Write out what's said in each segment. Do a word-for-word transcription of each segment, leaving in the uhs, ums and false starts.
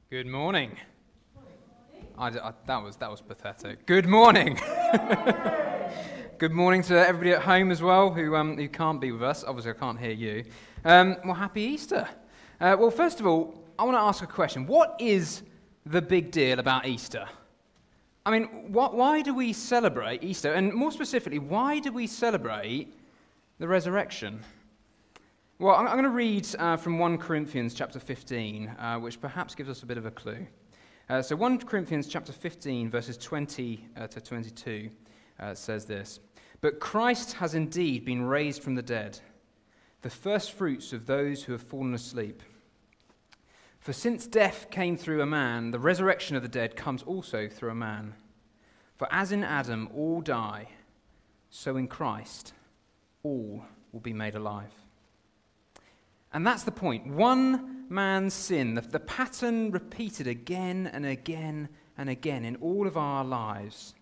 Good morning. I, I, that was that was pathetic. Good morning. Good morning to everybody at home as well who um, who can't be with us. Obviously, I can't hear you. Um, well, happy Easter. Uh, well, first of all, I want to ask a question. What is the big deal about Easter? I mean, wh- why do we celebrate Easter? And more specifically, why do we celebrate the resurrection? Well, I'm, I'm going to read uh, from First Corinthians chapter fifteen, uh, which perhaps gives us a bit of a clue. Uh, so First Corinthians chapter fifteen, verses twenty uh, to twenty-two, uh, says this: "But Christ has indeed been raised from the dead, the first fruits of those who have fallen asleep. For since death came through a man, the resurrection of the dead comes also through a man. For as in Adam all die, so in Christ all will be made alive." And that's the point. One man's sin, the, the pattern repeated again and again and again in all of our lives,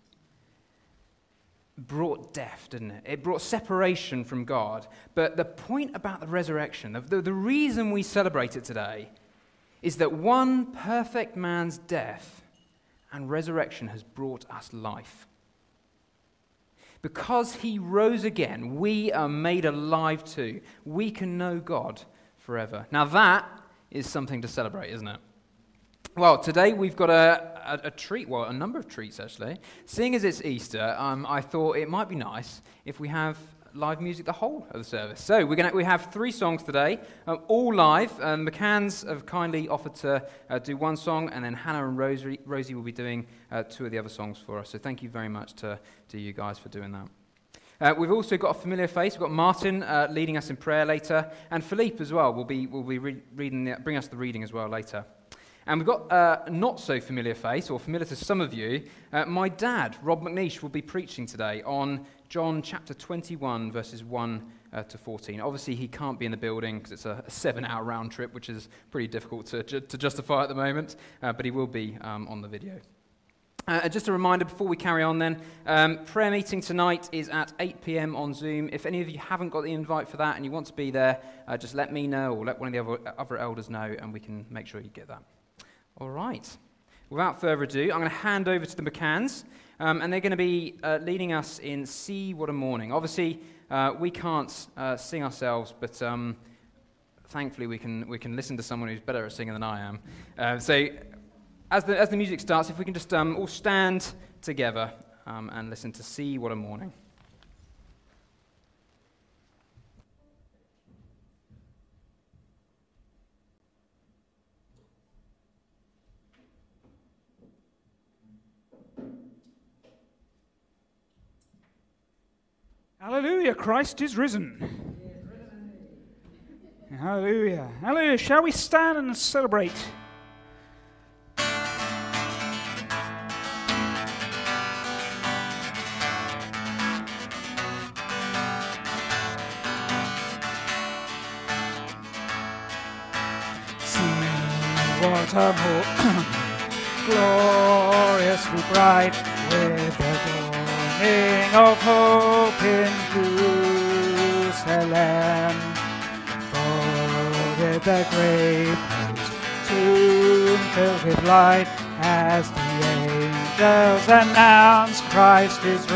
brought death, didn't it? It brought separation from God. But the point about the resurrection, the, the reason we celebrate it today, is that one perfect man's death and resurrection has brought us life. Because he rose again, we are made alive too. We can know God forever. Now that is something to celebrate, isn't it? Well, today we've got a, a, a treat, well, a number of treats actually. Seeing as it's Easter, um, I thought it might be nice if we have live music the whole of the service. So we're gonna we have three songs today, uh, all live. Um, McCann's have kindly offered to uh, do one song, and then Hannah and Rosie, Rosie will be doing uh, two of the other songs for us. So thank you very much to, to you guys for doing that. Uh, we've also got a familiar face. We've got Martin uh, leading us in prayer later, and Philippe as well will be will be re- reading the, bring us the reading as well later. And we've got uh, a not so familiar face, or familiar to some of you. Uh, my dad, Rob McNeish, will be preaching today on John chapter twenty-one, verses one uh, to fourteen. Obviously, he can't be in the building because it's a, a seven-hour round trip, which is pretty difficult to ju- to justify at the moment. Uh, but he will be um, on the video. Uh, just a reminder before we carry on then, um, prayer meeting tonight is at eight p.m. on Zoom. If any of you haven't got the invite for that and you want to be there, uh, just let me know or let one of the other, other elders know and we can make sure you get that. All right. Without further ado, I'm going to hand over to the McCanns, um, and they're going to be uh, leading us in See What a Morning. Obviously, uh, we can't uh, sing ourselves, but um, thankfully we can we can listen to someone who's better at singing than I am. Uh, so... As the, as the music starts, if we can just um, all stand together um, and listen to See What a Morning. Hallelujah, Christ is risen. Hallelujah. Hallelujah. Shall we stand and celebrate? What a more gloriously bright, with the dawning of hope in Jerusalem. For with the grave closed, tomb filled with light, as the angels announce Christ is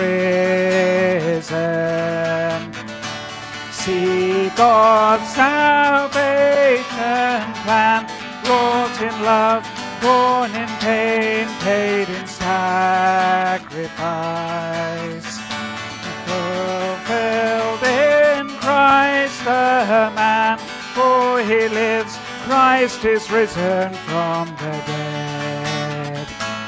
risen. See God's salvation plan, wrought in love, born in pain, paid in sacrifice, fulfilled in Christ the man, for he lives, Christ is risen from the dead.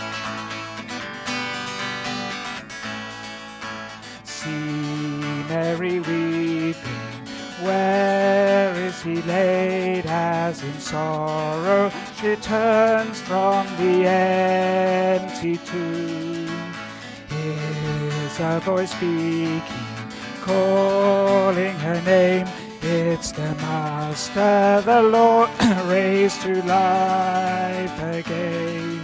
See Mary weeping, where is he laid? As in sorrow she turns from the empty tomb. Here's a voice speaking, calling her name. It's the Master, the Lord, raised to life again.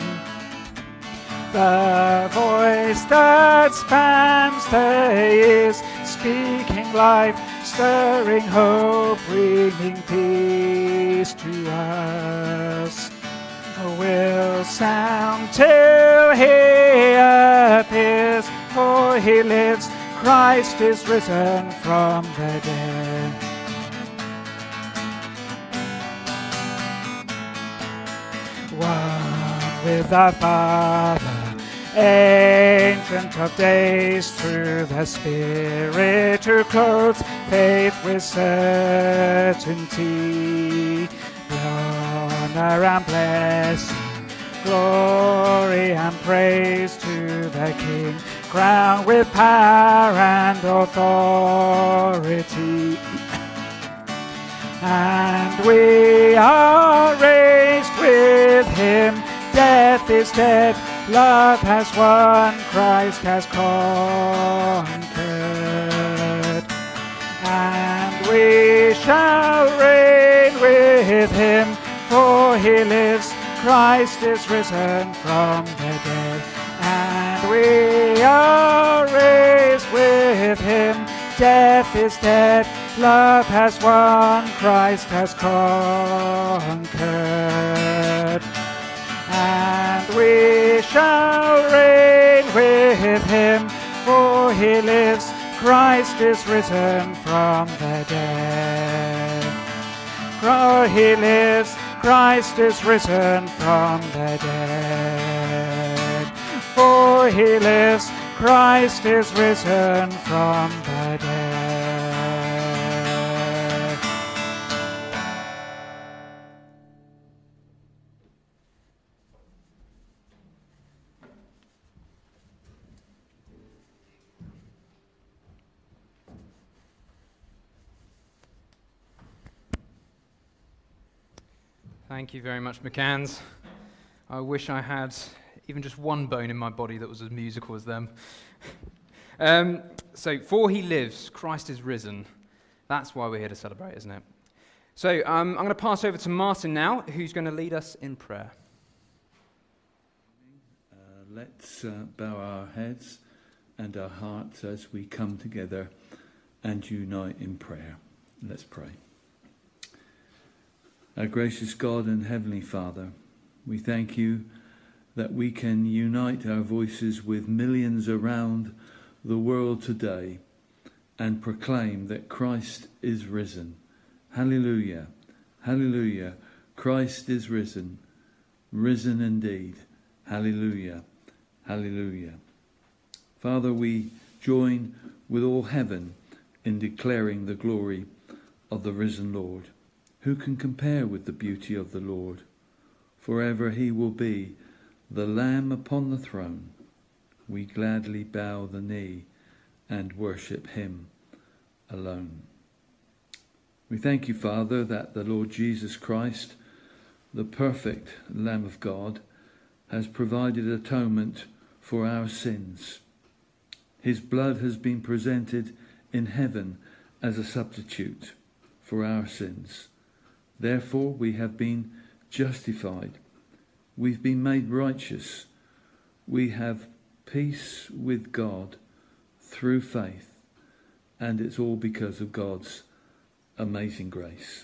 The voice that spans the years, speaking life, stirring hope, bringing peace to us. will sound till he appears, for he lives, Christ is risen from the dead. One with the Father, Ancient of Days, through the Spirit who clothes faith with certainty. Honor and blessing, glory and praise to the King, crowned with power and authority. And we are raised with him. Death is dead, love has won, Christ has conquered. And we shall reign with him, for he lives, Christ is risen from the dead. And we are raised with him. Death is dead, love has won, Christ has conquered. And we shall reign with him, for he lives, Christ is risen from the dead. For he lives, Christ is risen from the dead. For he lives, Christ is risen from the dead. Thank you very much, McCanns. I wish I had even just one bone in my body that was as musical as them. um, so, for he lives, Christ is risen. That's why we're here to celebrate, isn't it? So, um, I'm going to pass over to Martin now, who's going to lead us in prayer. Uh, let's uh, bow our heads and our hearts as we come together and unite in prayer. Let's pray. Our gracious God and Heavenly Father, we thank you that we can unite our voices with millions around the world today and proclaim that Christ is risen. Hallelujah, hallelujah, Christ is risen, risen indeed. Hallelujah, hallelujah. Father, we join with all heaven in declaring the glory of the risen Lord. Who can compare with the beauty of the Lord? Forever he will be the Lamb upon the throne. We gladly bow the knee and worship him alone. We thank you, Father, that the Lord Jesus Christ, the perfect Lamb of God, has provided atonement for our sins. His blood has been presented in heaven as a substitute for our sins. Therefore, we have been justified. We've been made righteous. We have peace with God through faith. And it's all because of God's amazing grace.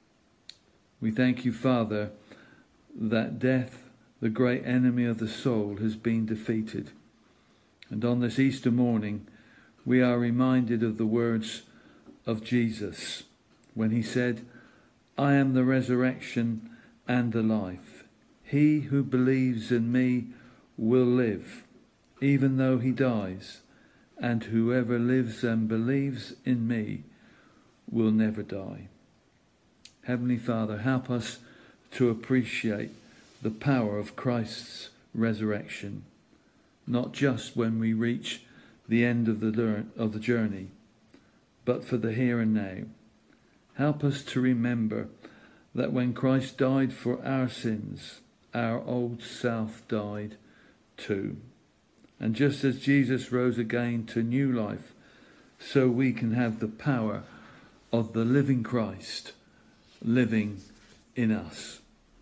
We thank you, Father, that death, the great enemy of the soul, has been defeated. And on this Easter morning, we are reminded of the words of Jesus when he said, I am the resurrection and the life. He who believes in me will live, even though he dies, and whoever lives and believes in me will never die. Heavenly Father, help us to appreciate the power of Christ's resurrection, not just when we reach the end of the, of the journey, but for the here and now. Help us to remember that when Christ died for our sins, our old self died too. And just as Jesus rose again to new life, so we can have the power of the living Christ living in us.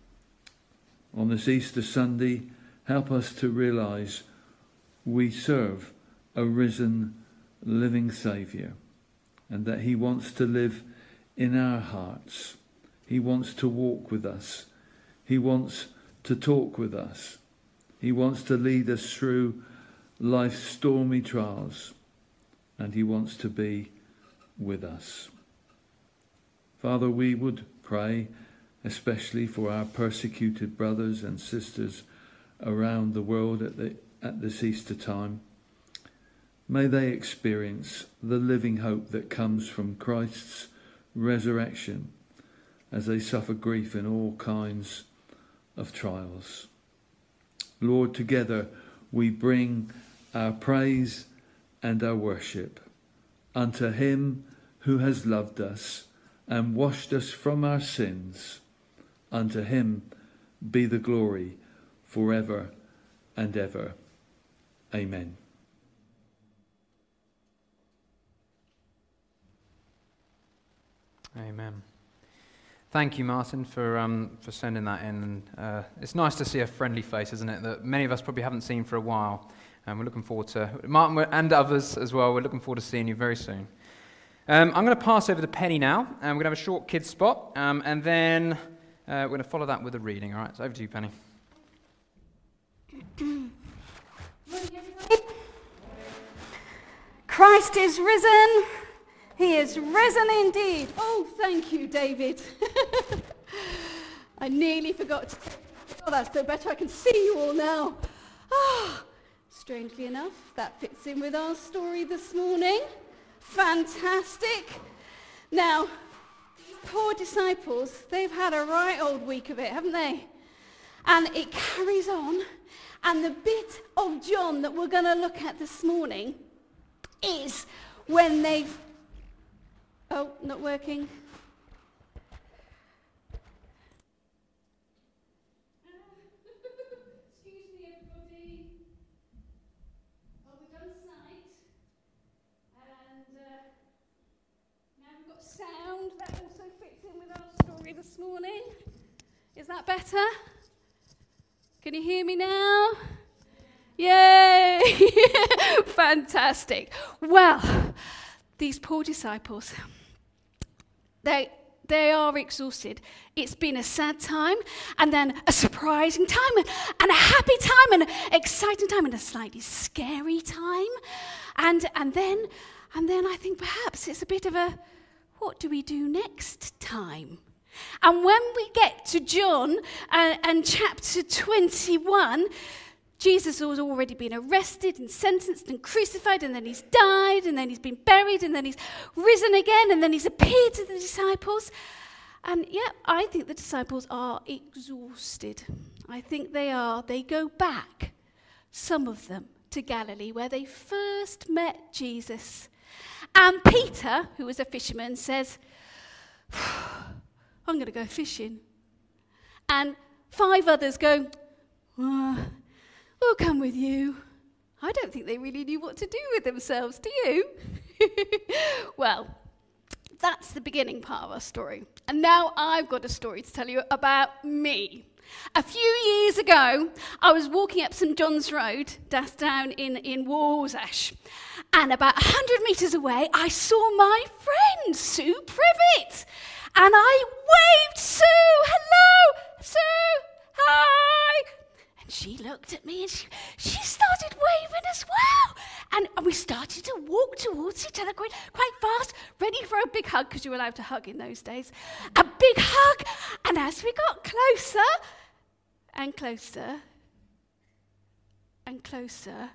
On this Easter Sunday, help us to realize we serve a risen, living Saviour, and that he wants to live in our hearts. He wants to walk with us. He wants to talk with us. He wants to lead us through life's stormy trials, and he wants to be with us. Father, we would pray especially for our persecuted brothers and sisters around the world at the at this Easter time. May they experience the living hope that comes from Christ's resurrection as they suffer grief in all kinds of trials. Lord, together we bring our praise and our worship unto him who has loved us and washed us from our sins. Unto him be the glory forever and ever. Amen. Amen. Thank you, Martin, for um, for sending that in. And uh, it's nice to see a friendly face, isn't it, that many of us probably haven't seen for a while. And we're looking forward to, Martin and others as well, we're looking forward to seeing you very soon. Um, I'm going to pass over to Penny now, and we're going to have a short kids spot, um, and then uh, we're going to follow that with a reading. All right, so over to you, Penny. Christ is risen. He is risen indeed. Oh, thank you, David. I nearly forgot to take... Oh, that's no better. I can see you all now. Ah, strangely enough, that fits in with our story this morning. Fantastic. Now, these poor disciples, they've had a right old week of it, haven't they? And it carries on. And the bit of John that we're going to look at this morning is when they've... Oh, not working. Excuse me, everybody. Well, we've done sight. And uh, now we've got sound. That also fits in with our story this morning. Is that better? Can you hear me now? Yay! Fantastic. Well, these poor disciples, they they are exhausted. It's been a sad time, and then a surprising time, and a happy time, and an exciting time, and a slightly scary time. And and then and then I think perhaps it's a bit of a, what do we do next time? And when we get to John uh, and chapter twenty-one, Jesus has already been arrested and sentenced and crucified, and then he's died, and then he's been buried, and then he's risen again, and then he's appeared to the disciples. And yeah, I think the disciples are exhausted. I think they are. They go back, some of them, to Galilee, where they first met Jesus. And Peter, who was a fisherman, says, I'm going to go fishing. And five others go, oh, we'll come with you. I don't think they really knew what to do with themselves, do you? Well, that's the beginning part of our story. And now I've got a story to tell you about me. A few years ago, I was walking up St John's Road, that's down in, in Walsall, and about one hundred metres away, I saw my friend, Sue Privet. And I waved, Sue, hello, Sue, hi. And she looked at me and she, she started waving as well. And, and we started to walk towards each other quite, quite fast, ready for a big hug, because you were allowed to hug in those days. A big hug. And as we got closer and closer and closer,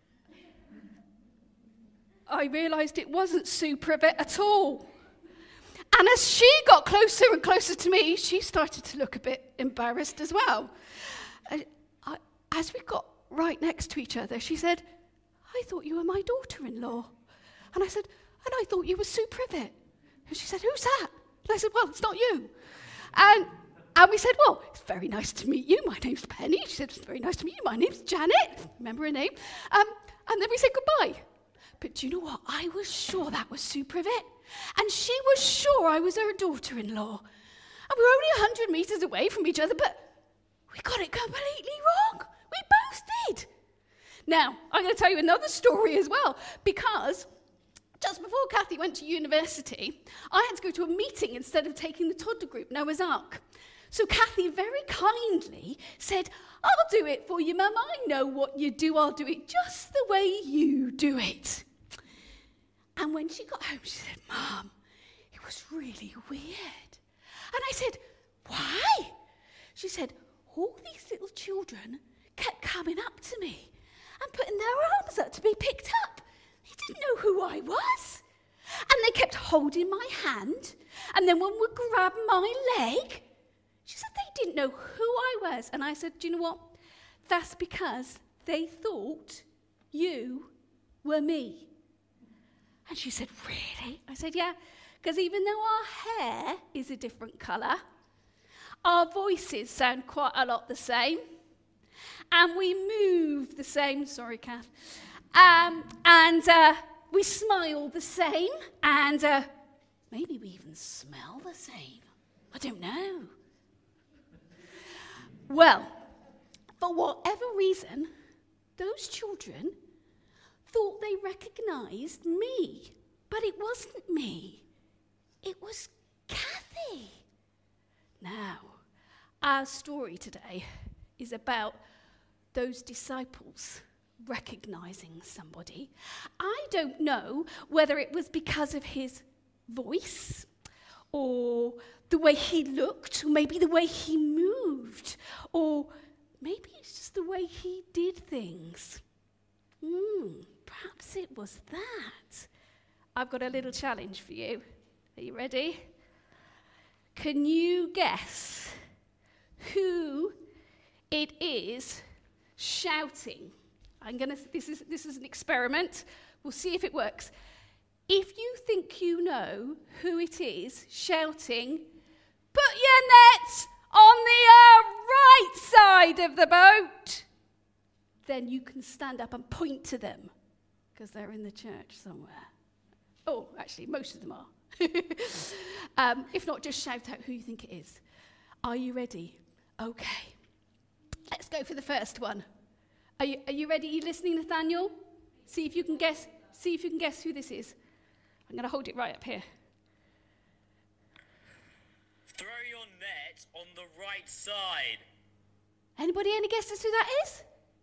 I realised it wasn't Sue Privet at all. And as she got closer and closer to me, she started to look a bit embarrassed as well. I, I, as we got right next to each other, she said, I thought you were my daughter-in-law. And I said, and I thought you were Sue Privet. And she said, who's that? And I said, well, it's not you. And, and we said, well, it's very nice to meet you. My name's Penny. She said, it's very nice to meet you. My name's Janet. Remember her name? Um, and then we said goodbye. But do you know what? I was sure that was Sue Privet. And she was sure I was her daughter-in-law. And we were only one hundred metres away from each other, but we got it completely wrong. We both did. Now, I'm going to tell you another story as well, because just before Kathy went to university, I had to go to a meeting instead of taking the toddler group, Noah's Ark. So Kathy very kindly said, I'll do it for you, Mum. I know what you do. I'll do it just the way you do it. And when she got home, she said, Mum, it was really weird. And I said, why? She said, all these little children kept coming up to me and putting their arms up to be picked up. They didn't know who I was. And they kept holding my hand. And then one would grab my leg. She said they didn't know who I was. And I said, do you know what? That's because they thought you were me. And she said, really? I said, yeah, because even though our hair is a different colour, our voices sound quite a lot the same. And we move the same. Sorry, Kath. Um, and uh, we smile the same. And uh, maybe we even smell the same. I don't know. Well, for whatever reason, those children thought they recognised me. But it wasn't me. It was Kathy. Now, our story today is about those disciples recognising somebody. I don't know whether it was because of his voice or the way he looked, or maybe the way he moved, or maybe it's just the way he did things. Hmm, perhaps it was that. I've got a little challenge for you. Are you ready? Can you guess who it is shouting? I'm gonna. This is this is an experiment. We'll see if it works. If you think you know who it is shouting, put your nets on the uh, right side of the boat, then you can stand up and point to them because they're in the church somewhere. Oh, actually, most of them are. um, if not, just shout out who you think it is. Are you ready? Okay. Let's go for the first one. Are you, are you ready? Are you listening, Nathaniel? See if you can guess. See if you can guess who this is. I'm going to hold it right up here. Throw your net on the right side. Anybody any guesses who that is?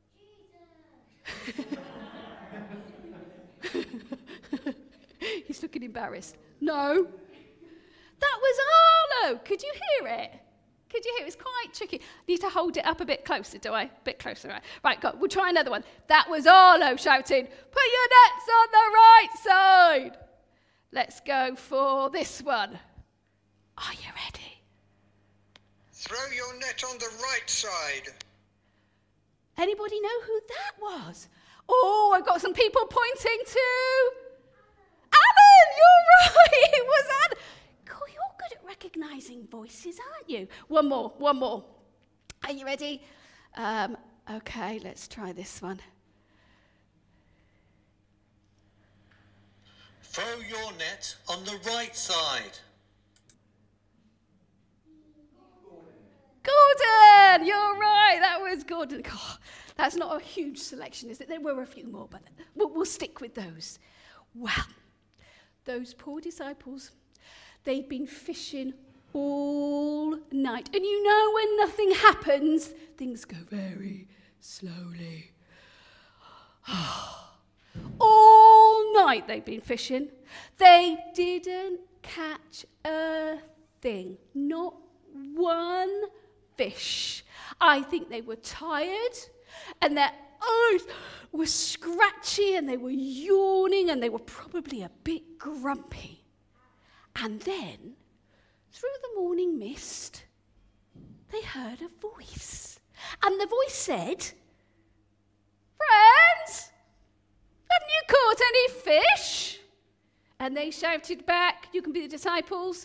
Jesus. He's looking embarrassed. No. That was Arlo. Could you hear it? Could you hear it? It's quite tricky. Need to hold it up a bit closer, do I? A bit closer, right? Right, go. We'll try another one. That was Arlo shouting, put your nets on the right side. Let's go for this one. Are you ready? Throw your net on the right side. Anybody know who that was? Oh, I've got some people pointing to... Alan, you're right. It was Alan. Cool, you're good at recognising voices, aren't you? One more, one more. Are you ready? Um, okay, let's try this one. Throw your net on the right side. Gordon, you're right. That was Gordon. Oh, that's not a huge selection, is it? There were a few more, but we'll, we'll stick with those. Well, those poor disciples, they'd been fishing all night. And you know when nothing happens, things go very slowly. All night they'd been fishing. They didn't catch a thing. Not one fish. I think they were tired and their eyes were scratchy and they were yawning and they were probably a bit grumpy. And then, through the morning mist, they heard a voice. And the voice said, "Friends, haven't you caught any fish?" And they shouted back, "You can be the disciples."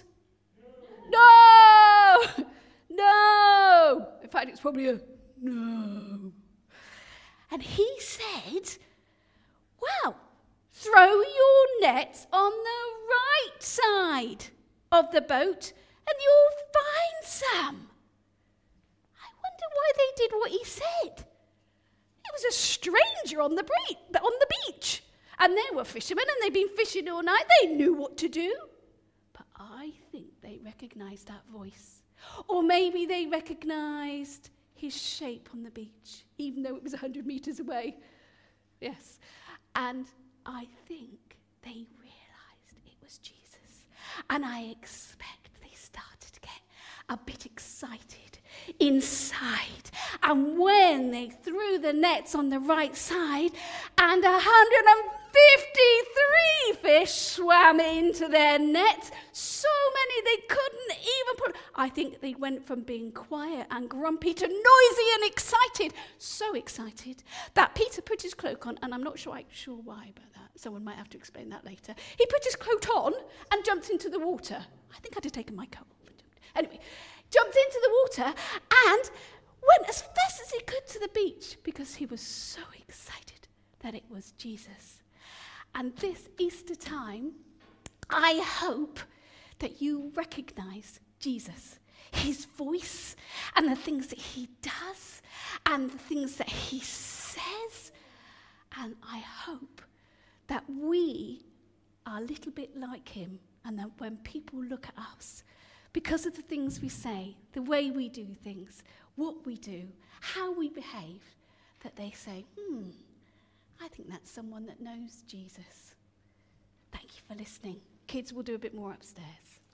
No! No! In fact, it's probably a no. And he said, "Well, throw your nets on the right side of the boat and you'll find some." I wonder why they did what he said. It was a stranger on the, bre- on the beach. And they were fishermen and they'd been fishing all night. They knew what to do. But I think they recognised that voice. Or maybe they recognized his shape on the beach, even though it was one hundred meters away. Yes. And I think they realized it was Jesus. And I expect they started to get a bit excited inside. And when they threw the nets on the right side, and one hundred fifty-three fish swam into their nets, so many they couldn't even put. I think they went from being quiet and grumpy to noisy and excited. So excited that Peter put his cloak on, and I'm not sure, sure why about that. Someone might have to explain that later. He put his coat on and jumped into the water. I think I'd have taken my coat off. Anyway, jumped into the water and went as fast as he could to the beach because he was so excited that it was Jesus. And this Easter time, I hope that you recognize Jesus, his voice, and the things that he does, and the things that he says. And I hope that we are a little bit like him, and that when people look at us, because of the things we say, the way we do things, what we do, how we behave, that they say, hmm, I think that's someone that knows Jesus. Thank you for listening. Kids will do a bit more upstairs.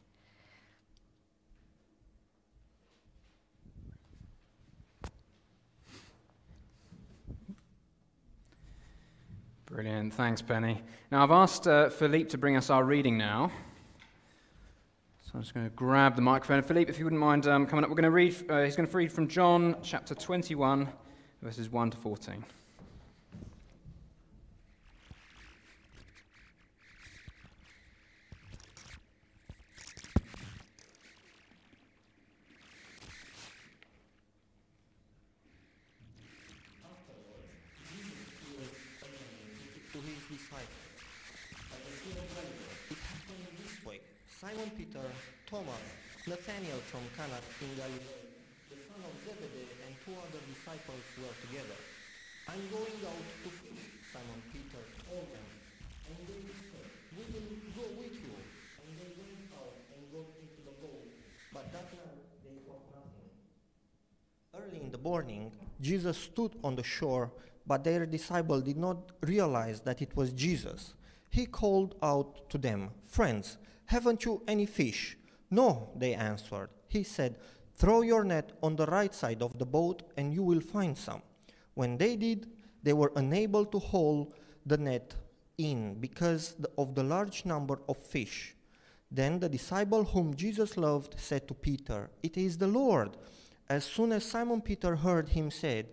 Brilliant. Thanks, Penny. Now, I've asked uh, Philippe to bring us our reading now. So I'm just going to grab the microphone. Philippe, if you wouldn't mind um, coming up, we're going to read, uh, he's going to read from John chapter twenty-one, verses one to fourteen. Simon Peter, Thomas, Nathanael from Cana in Galilee, the son of Zebedee, and two other disciples were together. I'm going out to fish, Simon Peter told them. And they said, we will go with you. And they went out and got into the boat. But that night they caught nothing. Early in the morning, Jesus stood on the shore, but their disciple did not realize that it was Jesus. He called out to them, friends, haven't you any fish? No, they answered. He said, throw your net on the right side of the boat and you will find some. When they did, they were unable to haul the net in because of the large number of fish. Then the disciple whom Jesus loved said to Peter, it is the Lord. As soon as Simon Peter heard him say,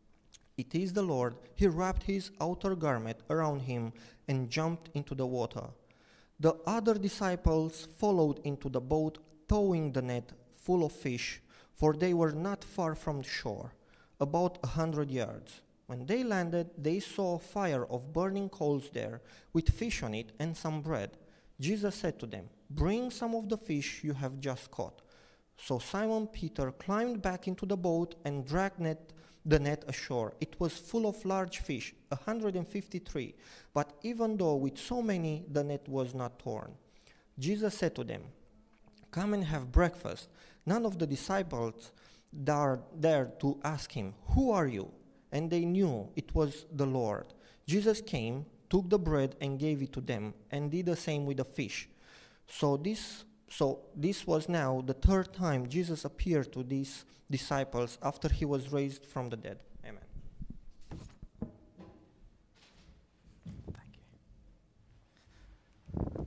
it is the Lord, he wrapped his outer garment around him and jumped into the water. The other disciples followed into the boat, towing the net full of fish, for they were not far from the shore, about a hundred yards. When they landed, they saw a fire of burning coals there, with fish on it and some bread. Jesus said to them, bring some of the fish you have just caught. So Simon Peter climbed back into the boat and dragged net the net ashore. It was full of large fish, one hundred fifty-three, but even though with so many, the net was not torn. Jesus said to them, come and have breakfast. None of the disciples dared dare to ask him, who are you? And they knew it was the Lord. Jesus came, took the bread and gave it to them, and did the same with the fish. So this So this was now the third time Jesus appeared to these disciples after he was raised from the dead. Amen. Thank you.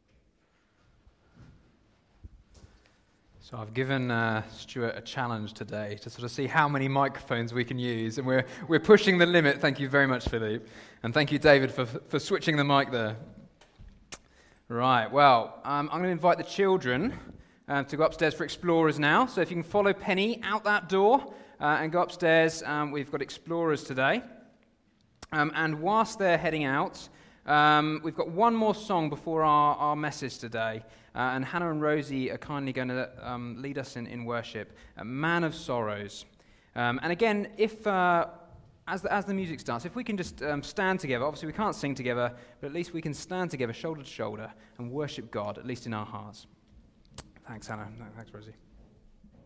So I've given uh, Stuart a challenge today to sort of see how many microphones we can use, and we're we're pushing the limit. Thank you very much, Philippe, and thank you, David, for for switching the mic there. Right, well, um, I'm going to invite the children uh, to go upstairs for Explorers now. So if you can follow Penny out that door uh, and go upstairs, um, we've got Explorers today. Um, and whilst they're heading out, um, we've got one more song before our, our message today. Uh, and Hannah and Rosie are kindly going to um, lead us in, in worship, a Man of Sorrows. Um, and again, if... Uh, As the, as the music starts, if we can just um, stand together, obviously we can't sing together, but at least we can stand together shoulder to shoulder and worship God, at least in our hearts. Thanks, Hannah. No, thanks, Rosie.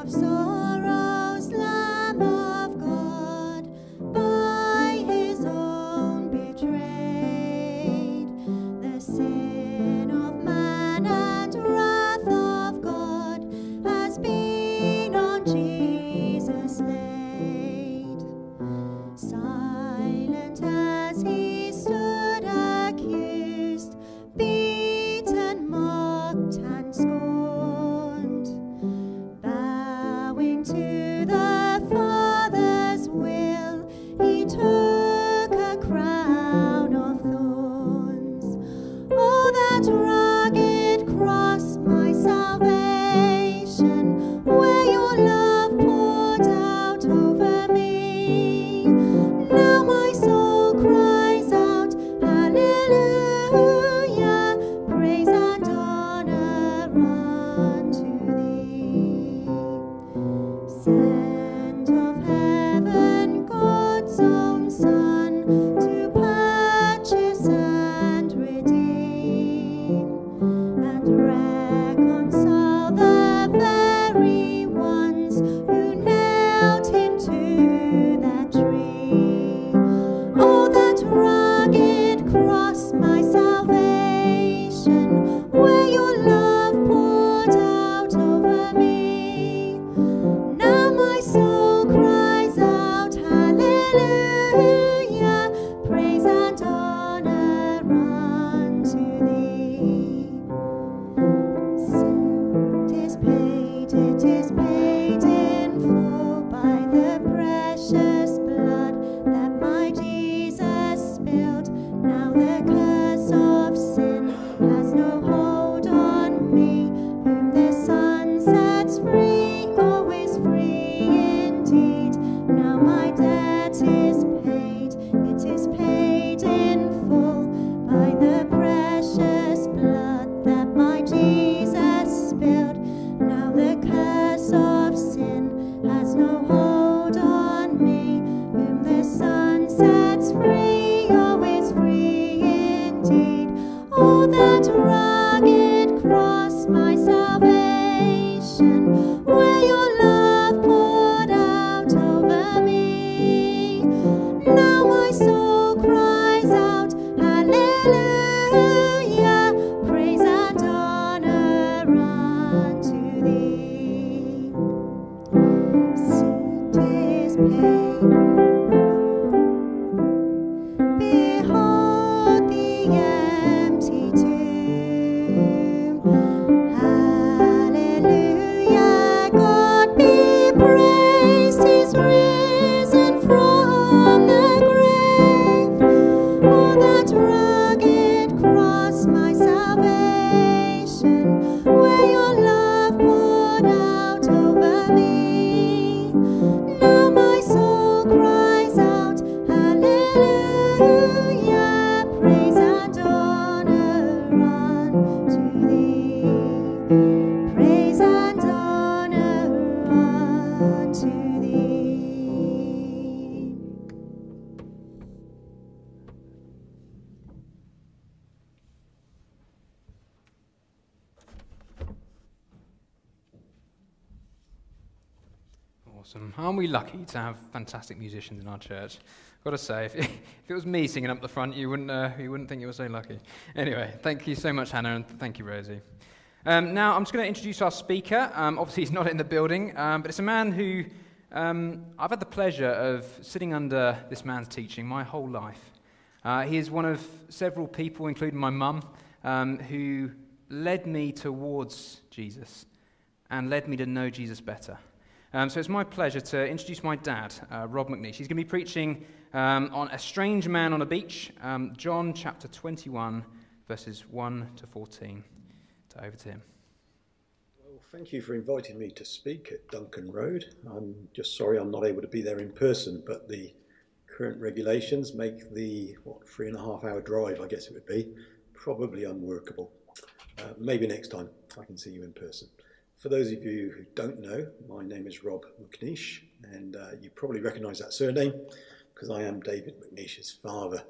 Awesome. Aren't we lucky to have fantastic musicians in our church? I've got to say, if, if it was me singing up the front, you wouldn't, uh, you wouldn't think you were so lucky. Anyway, thank you so much, Hannah, and thank you, Rosie. Um, now, I'm just going to introduce our speaker. Um, obviously, he's not in the building, um, but it's a man who um, I've had the pleasure of sitting under this man's teaching my whole life. Uh, he is one of several people, including my mum, um, who led me towards Jesus and led me to know Jesus better. Um, so it's my pleasure to introduce my dad, uh, Rob McNeish. He's going to be preaching um, on A Strange Man on a Beach, um, John chapter twenty-one, verses one to fourteen. So over to him. Well, thank you for inviting me to speak at Duncan Road. I'm just sorry I'm not able to be there in person, but the current regulations make the, what, three and a half hour drive, I guess it would be, probably unworkable. Uh, maybe next time I can see you in person. For those of you who don't know, my name is Rob McNeish, and uh, you probably recognise that surname because I am David McNeish's father.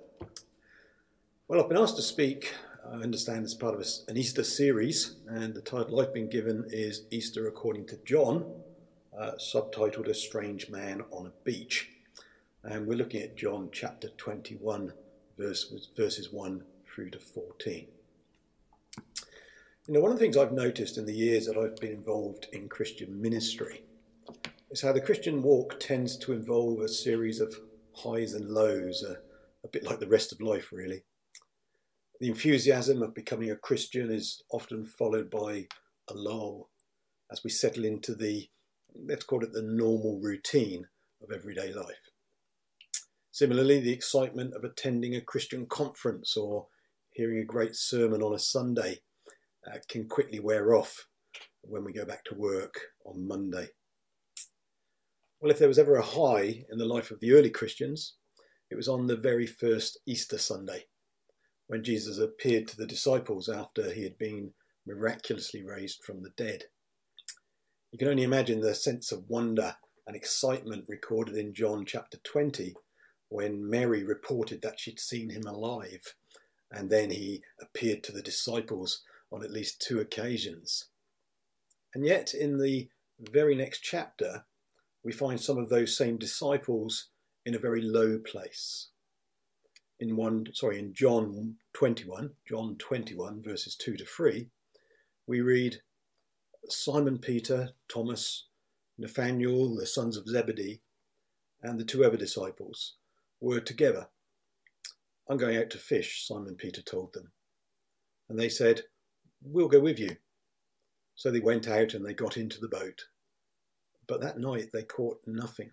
Well, I've been asked to speak, I understand, as part of a, an Easter series, and the title I've been given is Easter According to John, uh, subtitled A Strange Man on a Beach. And we're looking at John chapter twenty-one, verse, verses one through to fourteen. You know, one of the things I've noticed in the years that I've been involved in Christian ministry is how the Christian walk tends to involve a series of highs and lows, uh, a bit like the rest of life, really. The enthusiasm of becoming a Christian is often followed by a lull as we settle into the, let's call it the normal routine of everyday life. Similarly, the excitement of attending a Christian conference or hearing a great sermon on a Sunday uh, can quickly wear off when we go back to work on Monday. Well, if there was ever a high in the life of the early Christians, it was on the very first Easter Sunday, when Jesus appeared to the disciples after he had been miraculously raised from the dead. You can only imagine the sense of wonder and excitement recorded in John chapter twenty, when Mary reported that she'd seen him alive, and then he appeared to the disciples on at least two occasions. And yet, in the very next chapter, we find some of those same disciples in a very low place. In one, sorry, in John twenty-one, John twenty-one, verses two to three, we read, Simon Peter, Thomas, Nathanael, the sons of Zebedee, and the two other disciples were together. I'm going out to fish, Simon Peter told them. And they said, we'll go with you. So they went out and they got into the boat. But that night they caught nothing.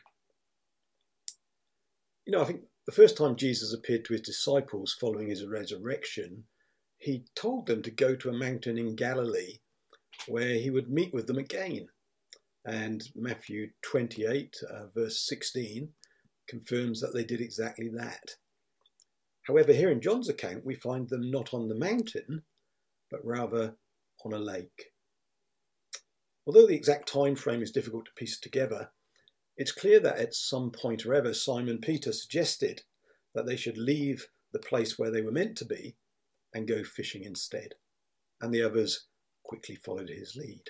You know, I think the first time Jesus appeared to his disciples following his resurrection, he told them to go to a mountain in Galilee where he would meet with them again. And Matthew twenty-eight, uh, verse sixteen, confirms that they did exactly that. However, here in John's account, we find them not on the mountain, but rather on a lake. Although the exact time frame is difficult to piece together, it's clear that at some point or other, Simon Peter suggested that they should leave the place where they were meant to be and go fishing instead. And the others quickly followed his lead.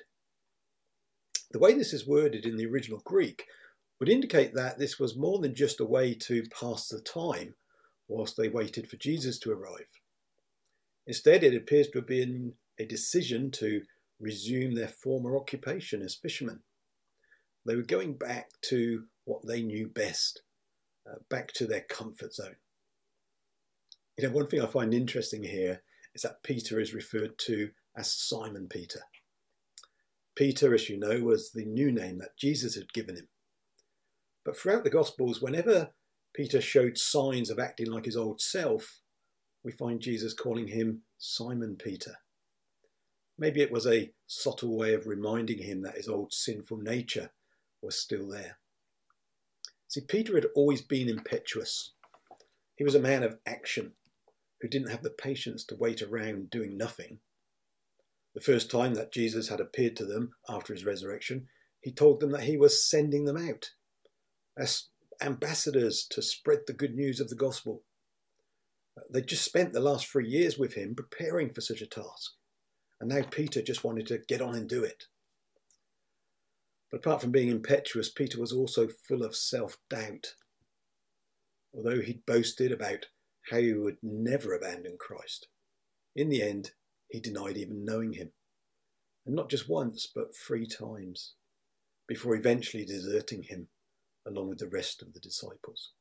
The way this is worded in the original Greek would indicate that this was more than just a way to pass the time whilst they waited for Jesus to arrive. Instead, it appears to have been a decision to resume their former occupation as fishermen. They were going back to what they knew best, uh, back to their comfort zone. You know, one thing I find interesting here is that Peter is referred to as Simon Peter. Peter, as you know, was the new name that Jesus had given him. But throughout the Gospels, whenever Peter showed signs of acting like his old self, we find Jesus calling him Simon Peter. Maybe it was a subtle way of reminding him that his old sinful nature was still there. See, Peter had always been impetuous. He was a man of action who didn't have the patience to wait around doing nothing. The first time that Jesus had appeared to them after his resurrection, he told them that he was sending them out as ambassadors to spread the good news of the gospel. They'd just spent the last three years with him preparing for such a task. And now Peter just wanted to get on and do it. But apart from being impetuous, Peter was also full of self-doubt. Although he'd boasted about how he would never abandon Christ, in the end, he denied even knowing him. And not just once, but three times, before eventually deserting him along with the rest of the disciples.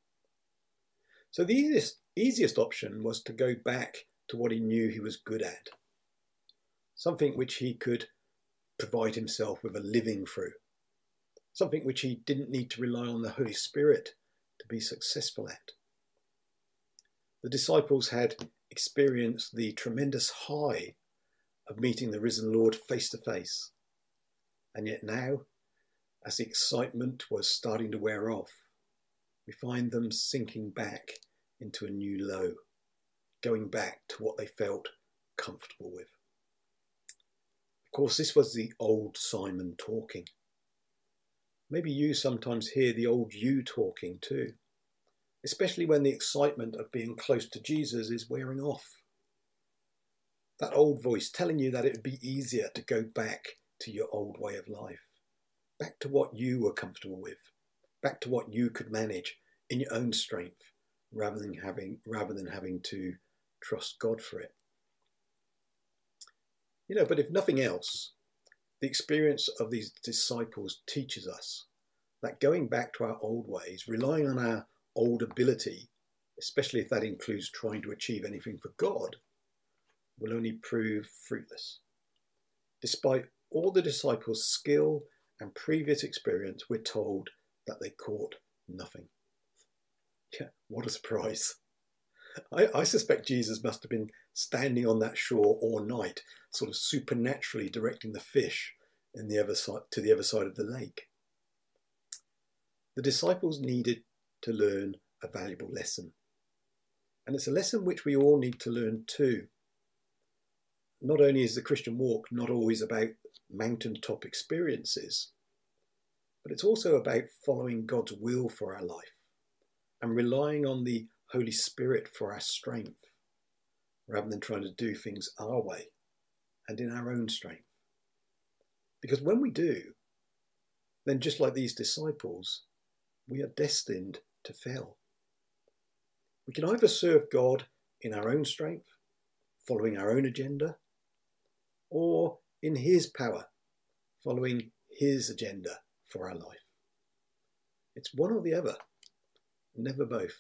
So the easiest, easiest option was to go back to what he knew he was good at. Something which he could provide himself with a living through. Something which he didn't need to rely on the Holy Spirit to be successful at. The disciples had experienced the tremendous high of meeting the risen Lord face to face. And yet now, as the excitement was starting to wear off, we find them sinking back into a new low, going back to what they felt comfortable with. Of course, this was the old Simon talking. Maybe you sometimes hear the old you talking too, especially when the excitement of being close to Jesus is wearing off. That old voice telling you that it would be easier to go back to your old way of life. back to what you were comfortable with, back to what you could manage in your own strength, rather than having rather than having to trust God for it. You know, but if nothing else, the experience of these disciples teaches us that going back to our old ways, relying on our old ability, especially if that includes trying to achieve anything for God, will only prove fruitless. Despite all the disciples' skill and previous experience, we're told that they caught nothing. Yeah, what a surprise. I, I suspect Jesus must have been standing on that shore all night, sort of supernaturally directing the fish in the other side, to the other side of the lake. The disciples needed to learn a valuable lesson. And it's a lesson which we all need to learn too. Not only is the Christian walk not always about mountaintop experiences, but it's also about following God's will for our life and relying on the Holy Spirit for our strength, rather than trying to do things our way and in our own strength. Because when we do, then just like these disciples, we are destined to fail. We can either serve God in our own strength, following our own agenda, or in his power, following his agenda for our life. It's one or the other, never both.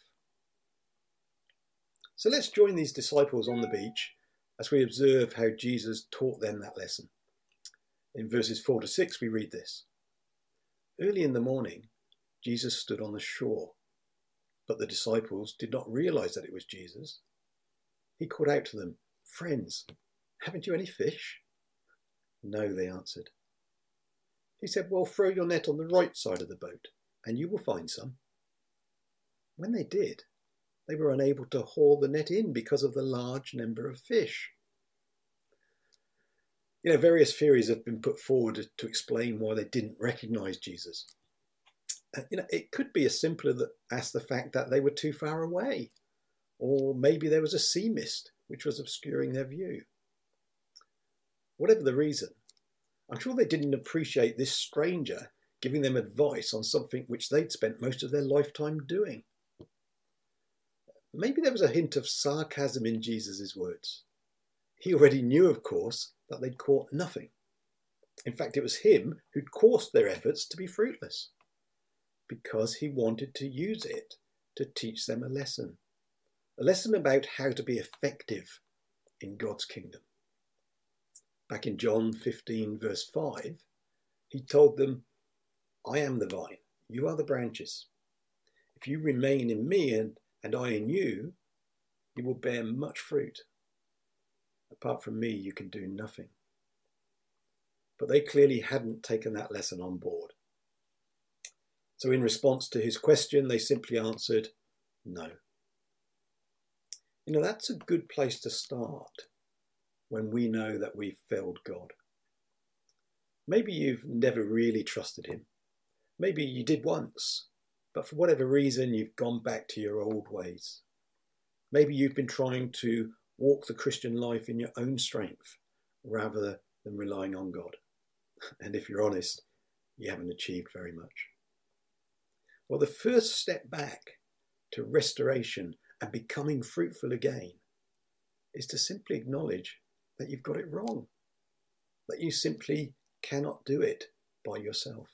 So let's join these disciples on the beach as we observe how Jesus taught them that lesson. In verses four to six, we read this. Early in the morning, Jesus stood on the shore, but the disciples did not realize that it was Jesus. He called out to them, "Friends, haven't you any fish?" "No," they answered. He said, "Well, throw your net on the right side of the boat, and you will find some." When they did, they were unable to haul the net in because of the large number of fish. You know, various theories have been put forward to explain why they didn't recognize Jesus. Uh, you know, it could be as simple as the fact that they were too far away, or maybe there was a sea mist which was obscuring their view. Whatever the reason, I'm sure they didn't appreciate this stranger giving them advice on something which they'd spent most of their lifetime doing. Maybe there was a hint of sarcasm in Jesus' words. He already knew, of course, that they'd caught nothing. In fact, it was him who'd caused their efforts to be fruitless, because he wanted to use it to teach them a lesson, a lesson about how to be effective in God's kingdom. Back in John fifteen, verse five, he told them, "I am the vine, you are the branches. If you remain in me and, and I in you, you will bear much fruit. Apart from me, you can do nothing." But they clearly hadn't taken that lesson on board. So in response to his question, they simply answered, "No." You know, that's a good place to start when we know that we've failed God. Maybe you've never really trusted him. Maybe you did once, but for whatever reason, you've gone back to your old ways. Maybe you've been trying to walk the Christian life in your own strength rather than relying on God. And if you're honest, you haven't achieved very much. Well, the first step back to restoration and becoming fruitful again is to simply acknowledge that you've got it wrong, that you simply cannot do it by yourself.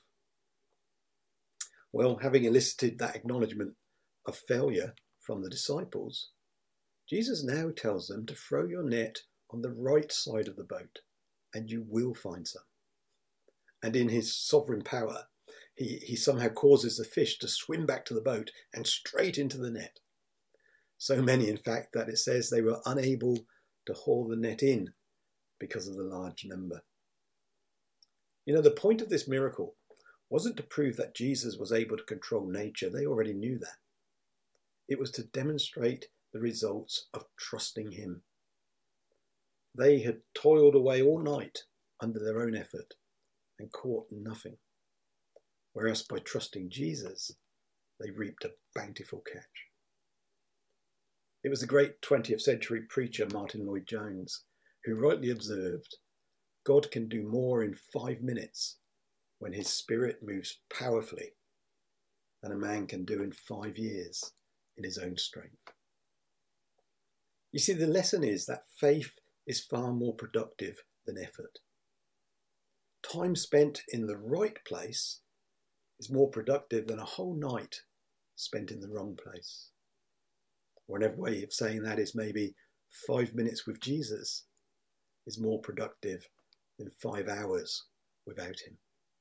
Well, having elicited that acknowledgement of failure from the disciples, Jesus now tells them to throw your net on the right side of the boat, and you will find some. And in his sovereign power, he, he somehow causes the fish to swim back to the boat and straight into the net. So many, in fact, that it says they were unable to haul the net in because of the large number. You know, the point of this miracle wasn't to prove that Jesus was able to control nature. They already knew that. It was to demonstrate the results of trusting him. They had toiled away all night under their own effort and caught nothing, whereas by trusting Jesus, they reaped a bountiful catch. It was the great twentieth century preacher Martin Lloyd-Jones who rightly observed, God can do more in five minutes when his Spirit moves powerfully than a man can do in five years in his own strength. You see, the lesson is that faith is far more productive than effort. Time spent in the right place is more productive than a whole night spent in the wrong place. Or another way of saying that is maybe five minutes with Jesus is more productive than five hours without him.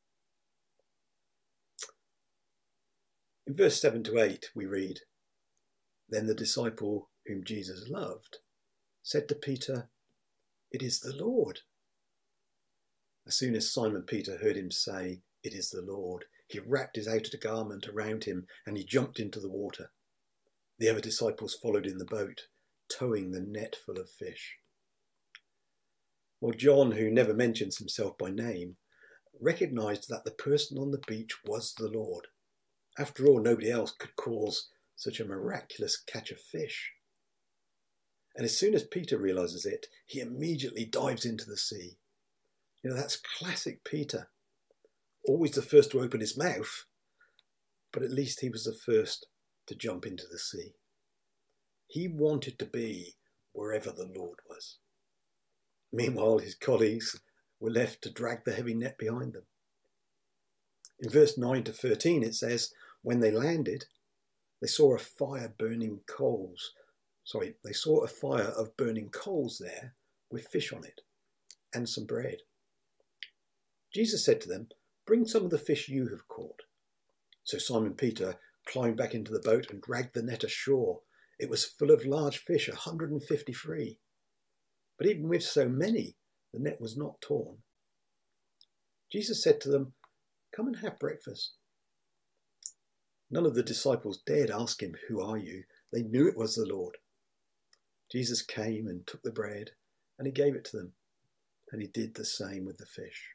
In verse seven to eight we read, "Then the disciple whom Jesus loved said to Peter, 'It is the Lord.' As soon as Simon Peter heard him say, 'It is the Lord,' he wrapped his outer garment around him and he jumped into the water. The other disciples followed in the boat, towing the net full of fish." Well, John, who never mentions himself by name, recognised that the person on the beach was the Lord. After all, nobody else could cause such a miraculous catch of fish. And as soon as Peter realises it, he immediately dives into the sea. You know, that's classic Peter. Always the first to open his mouth, but at least he was the first to jump into the sea. He wanted to be wherever the Lord was. Meanwhile, his colleagues were left to drag the heavy net behind them. In verse nine to thirteen it says, "When they landed, they saw a fire burning coals. Sorry, they saw a fire of burning coals there with fish on it and some bread. Jesus said to them, 'Bring some of the fish you have caught.' So Simon Peter climbed back into the boat and dragged the net ashore. It was full of large fish, one hundred fifty-three. But even with so many, the net was not torn. Jesus said to them, 'Come and have breakfast.' None of the disciples dared ask him, 'Who are you?' They knew it was the Lord. Jesus came and took the bread and he gave it to them, and he did the same with the fish."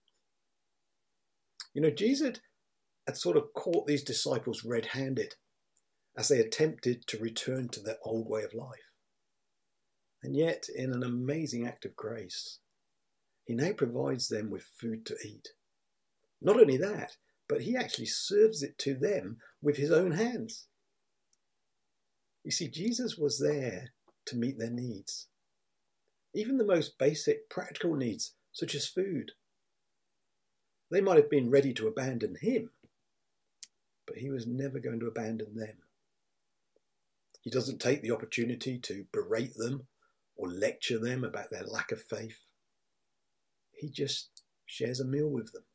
You know, Jesus had sort of caught these disciples red-handed as they attempted to return to their old way of life. And yet, in an amazing act of grace, he now provides them with food to eat. Not only that, but he actually serves it to them with his own hands. You see, Jesus was there to meet their needs, even the most basic practical needs, such as food. They might have been ready to abandon him, but he was never going to abandon them. He doesn't take the opportunity to berate them or lecture them about their lack of faith. He just shares a meal with them.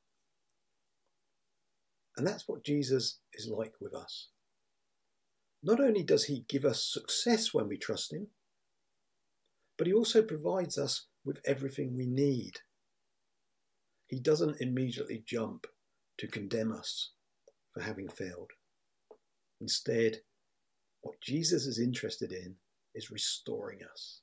And that's what Jesus is like with us. Not only does he give us success when we trust him, but he also provides us with everything we need. He doesn't immediately jump to condemn us for having failed. Instead, what Jesus is interested in is restoring us.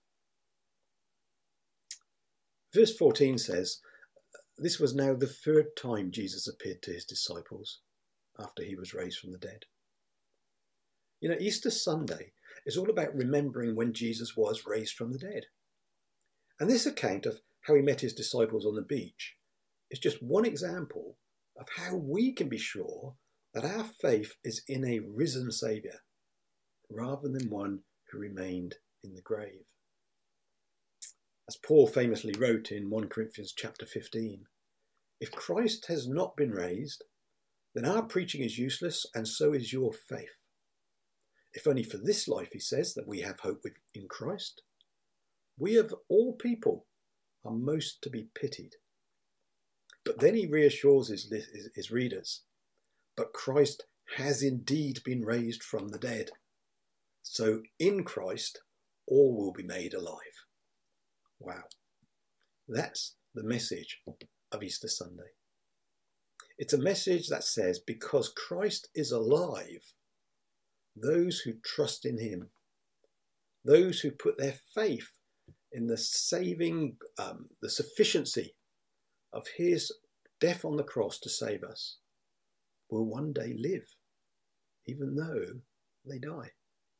Verse fourteen says, "This was now the third time Jesus appeared to his disciples after he was raised from the dead." You know, Easter Sunday is all about remembering when Jesus was raised from the dead. And this account of how he met his disciples on the beach is just one example of how we can be sure that our faith is in a risen Saviour rather than one who remained in the grave. As Paul famously wrote in First Corinthians chapter fifteen, "If Christ has not been raised, then our preaching is useless and so is your faith. If only for this life," he says, "that we have hope in Christ, we of all people are most to be pitied." But then he reassures his, his, his readers, "But Christ has indeed been raised from the dead. So in Christ, all will be made alive." Wow. That's the message of Easter Sunday. It's a message that says, because Christ is alive, those who trust in him, those who put their faith in the saving, um, the sufficiency of his death on the cross to save us, will one day live, even though they die.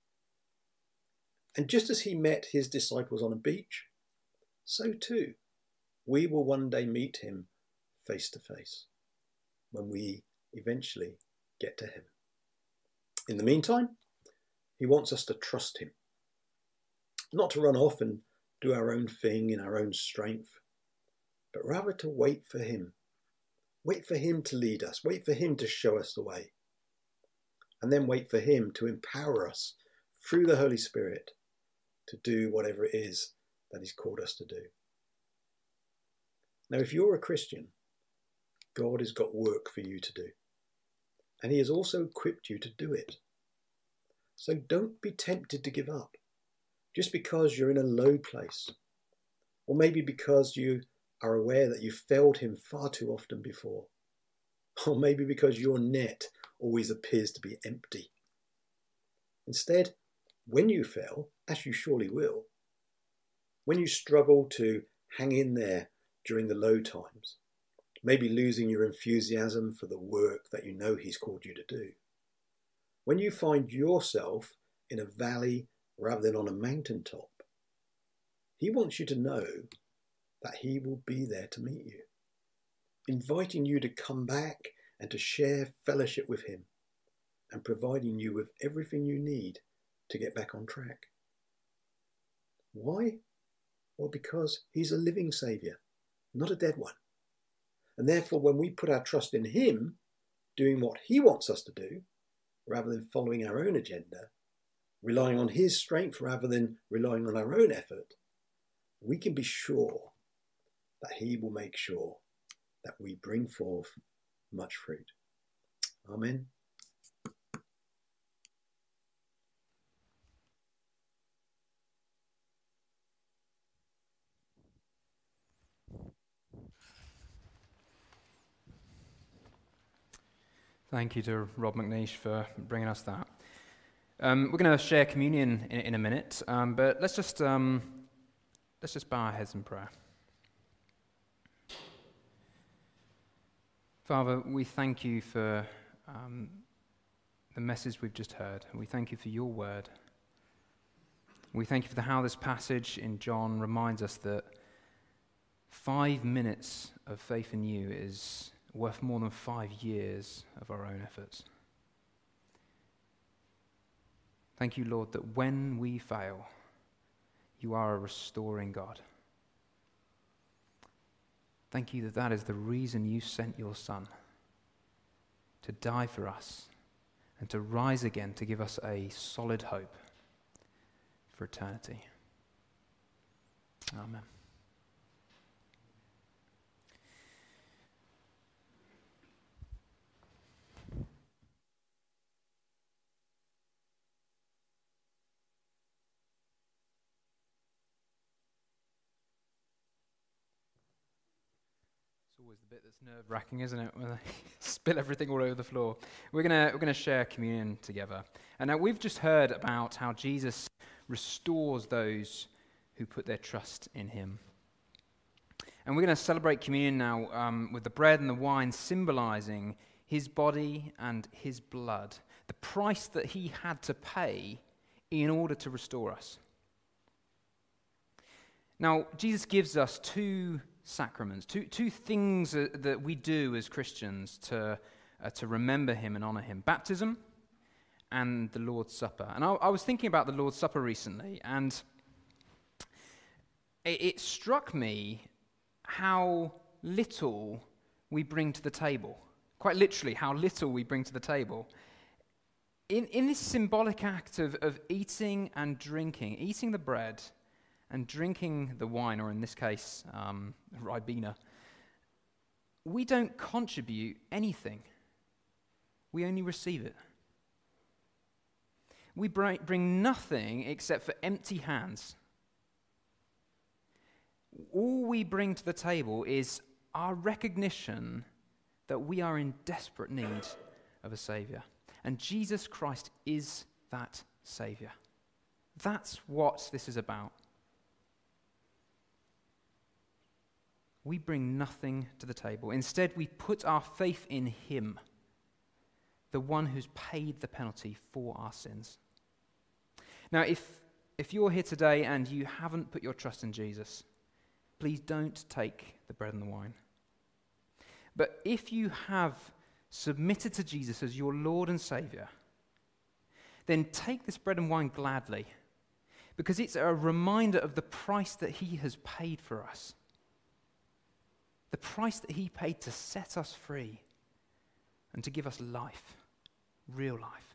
And just as he met his disciples on a beach, so too we will one day meet him face to face. when we eventually get to heaven. In the meantime, he wants us to trust him, not to run off and do our own thing in our own strength, but rather to wait for him. Wait for him to lead us, wait for him to show us the way, and then wait for him to empower us through the Holy Spirit to do whatever it is that he's called us to do. Now, if you're a Christian, God has got work for you to do, and he has also equipped you to do it. So don't be tempted to give up just because you're in a low place, or maybe because you are aware that you've failed him far too often before, or maybe because your net always appears to be empty. Instead, when you fail, as you surely will, when you struggle to hang in there during the low times, maybe losing your enthusiasm for the work that you know he's called you to do, when you find yourself in a valley rather than on a mountaintop, he wants you to know that he will be there to meet you, inviting you to come back and to share fellowship with him, and providing you with everything you need to get back on track. Why? Well, because he's a living Saviour, not a dead one. And therefore, when we put our trust in him, doing what he wants us to do, rather than following our own agenda, relying on his strength rather than relying on our own effort, we can be sure that he will make sure that we bring forth much fruit. Amen. Thank you to Rob McNeish for bringing us that. Um, we're going to share communion in, in a minute, um, but let's just um, let's just bow our heads in prayer. Father, we thank you for um, the message we've just heard. We thank you for your word. We thank you for the, how this passage in John reminds us that five minutes of faith in you is worth more than five years of our own efforts. Thank you, Lord, that when we fail, you are a restoring God. Thank you that that is the reason you sent your Son to die for us and to rise again to give us a solid hope for eternity. Amen. Always the bit that's nerve-wracking, isn't it? When they spill everything all over the floor. We're gonna we're gonna share communion together. And now we've just heard about how Jesus restores those who put their trust in him. And we're going to celebrate communion now um, with the bread and the wine symbolizing his body and his blood, the price that he had to pay in order to restore us. Now, Jesus gives us two sacraments, two two things uh, that we do as Christians to uh, to remember him and honor him: baptism and the Lord's Supper. And I, I was thinking about the Lord's Supper recently, and it, it struck me how little we bring to the table. Quite literally, how little we bring to the table. In in this symbolic act of, of eating and drinking, eating the bread and drinking the wine, or in this case, um, Ribena, we don't contribute anything. We only receive it. We bring nothing except for empty hands. All we bring to the table is our recognition that we are in desperate need of a Savior. And Jesus Christ is that Savior. That's what this is about. We bring nothing to the table. Instead, we put our faith in him, the one who's paid the penalty for our sins. Now, if if you're here today and you haven't put your trust in Jesus, please don't take the bread and the wine. But if you have submitted to Jesus as your Lord and Saviour, then take this bread and wine gladly, because it's a reminder of the price that he has paid for us. The price that he paid to set us free and to give us life, real life.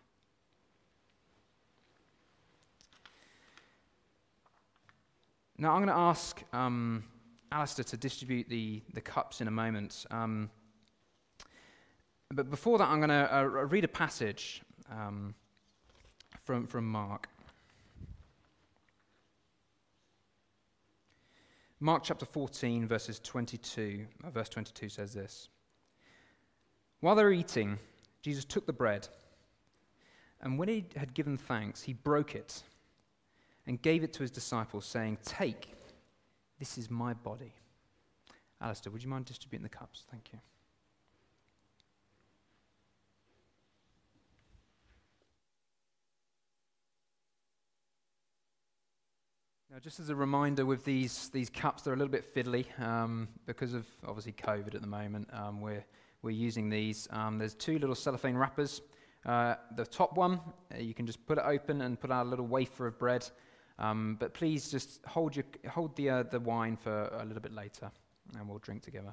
Now I'm going to ask um, Alistair to distribute the, the cups in a moment. Um, but before that, I'm going to uh, read a passage um, from, from Mark. Mark chapter fourteen, verses twenty-two, uh, verse twenty-two says this. While they were eating, Jesus took the bread, and when he had given thanks, he broke it and gave it to his disciples, saying, "Take, this is my body." Alistair, would you mind distributing the cups? Thank you. Now, just as a reminder, with these these cups, they're a little bit fiddly um, because of obviously COVID at the moment. Um, we're we're using these. Um, there's two little cellophane wrappers. Uh, the top one, uh, you can just put it open and put out a little wafer of bread. Um, but please just hold your hold the uh, the wine for a little bit later, and we'll drink together.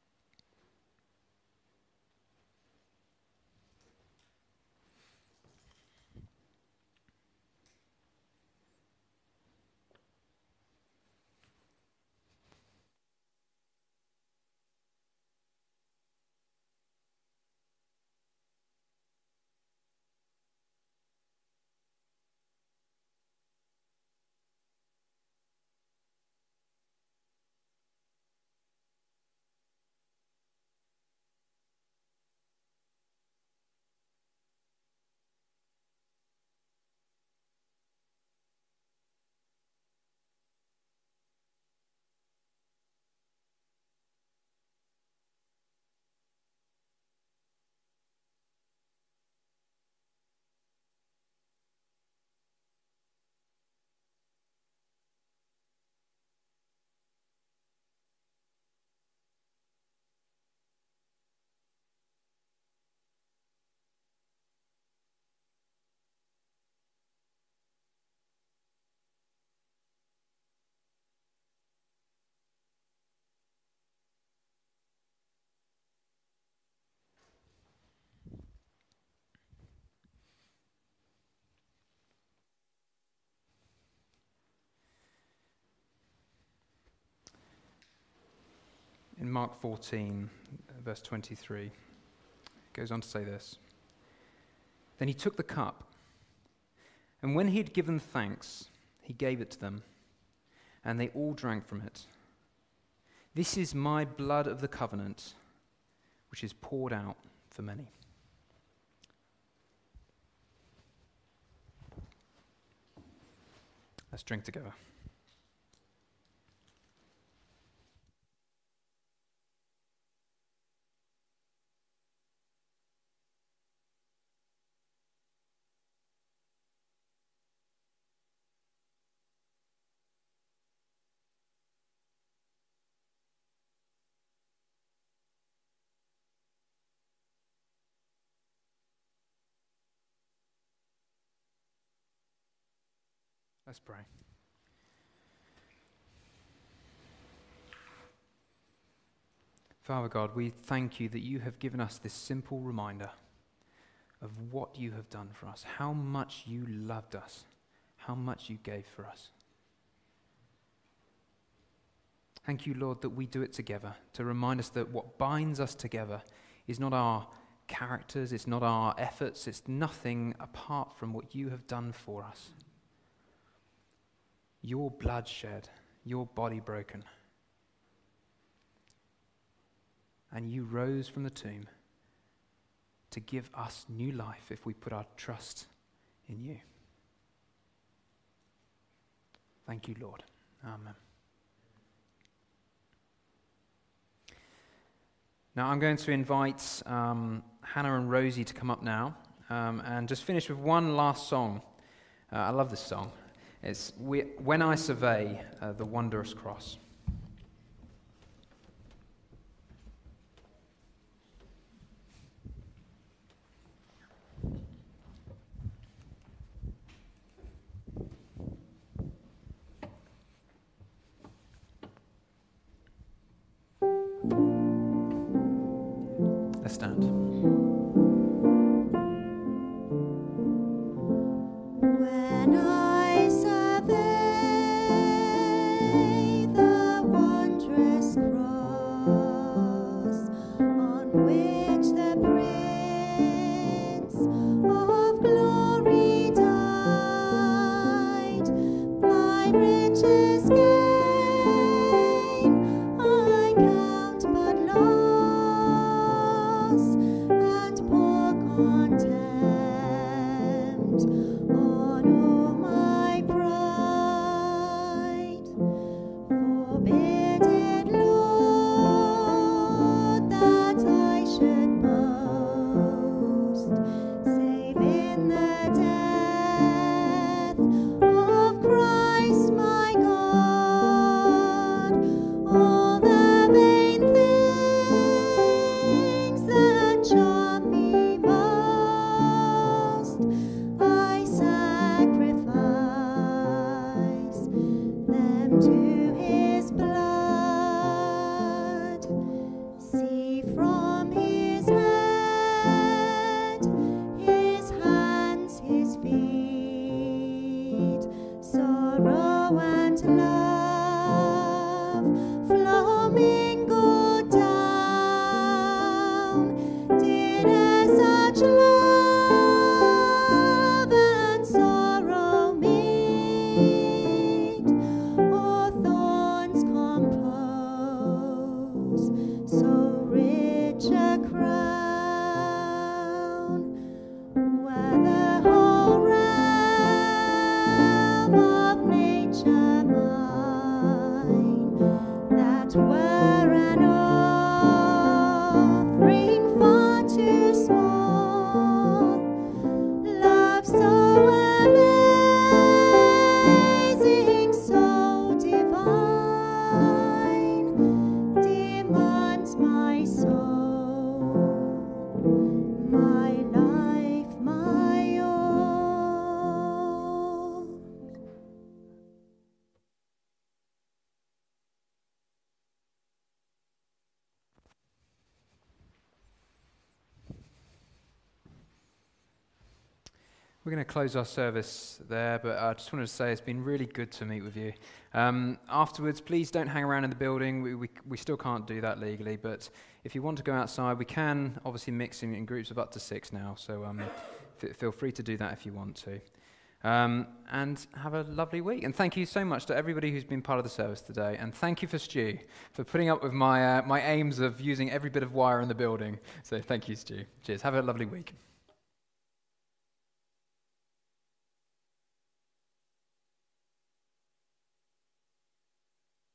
In Mark fourteen, verse twenty-three, it goes on to say this. Then he took the cup, and when he had given thanks, he gave it to them, and they all drank from it. This is my blood of the covenant, which is poured out for many. Let's drink together. Let's pray. Father God, we thank you that you have given us this simple reminder of what you have done for us, how much you loved us, how much you gave for us. Thank you, Lord, that we do it together to remind us that what binds us together is not our characters, it's not our efforts, it's nothing apart from what you have done for us. Your blood shed, your body broken. And you rose from the tomb to give us new life if we put our trust in you. Thank you, Lord. Amen. Now I'm going to invite um, Hannah and Rosie to come up now um, and just finish with one last song. Uh, I love this song. It's we, When I Survey uh, the Wondrous Cross. Let's stand. When I survey the wondrous cross on which the Prince of Glory died, my riches gain I count but loss, and pour contempt on all my pride. Forbid it, Lord, that I should boast, save in the death of Christ my God. All the vain things that charm me most, I sacrifice them to his blood. See from his head, his hands, his feet, sorrow and love flowing go down. Did such love and sorrow meet, or thorns compose so rich a crown? Were the whole realm of nature mine, that were an offering far too small. Love so amazing, so divine, demands my soul, my life, my all. We're going to close our service there, but I just wanted to say it's been really good to meet with you. Um, afterwards, please don't hang around in the building. We, we we still can't do that legally, but if you want to go outside, we can obviously mix in, in groups of up to six now, so um, f- feel free to do that if you want to. Um, and have a lovely week. And thank you so much to everybody who's been part of the service today. And thank you for Stu for putting up with my uh, my aims of using every bit of wire in the building. So thank you, Stu. Cheers. Have a lovely week.